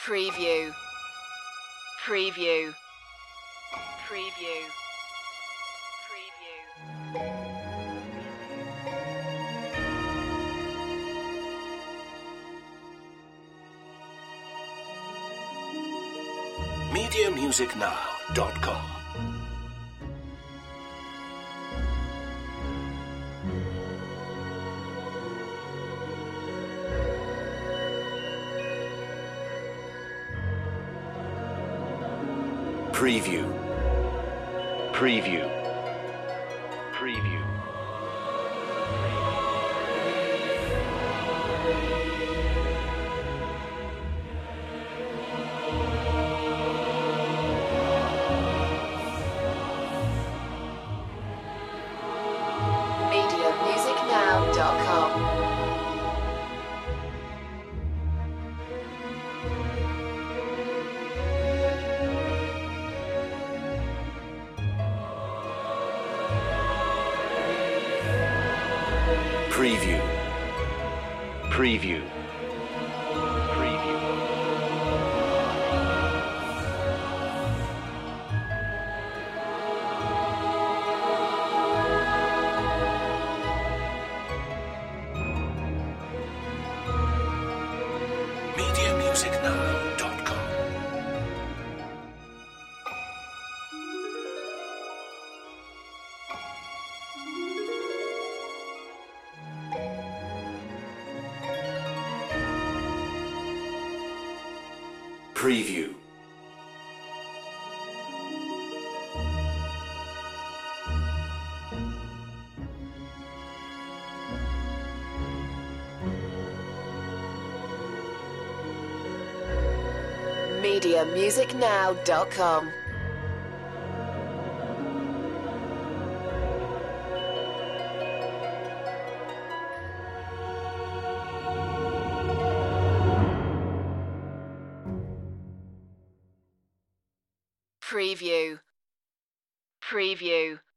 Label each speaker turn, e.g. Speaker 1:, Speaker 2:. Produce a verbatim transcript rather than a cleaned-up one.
Speaker 1: Preview. Preview. Preview. Preview.
Speaker 2: media music now dot com. Preview. Preview. Preview.
Speaker 1: media music now dot com.
Speaker 2: Preview. Preview. Preview. media music now dot com. Preview.
Speaker 1: media music now dot com. Preview. Preview.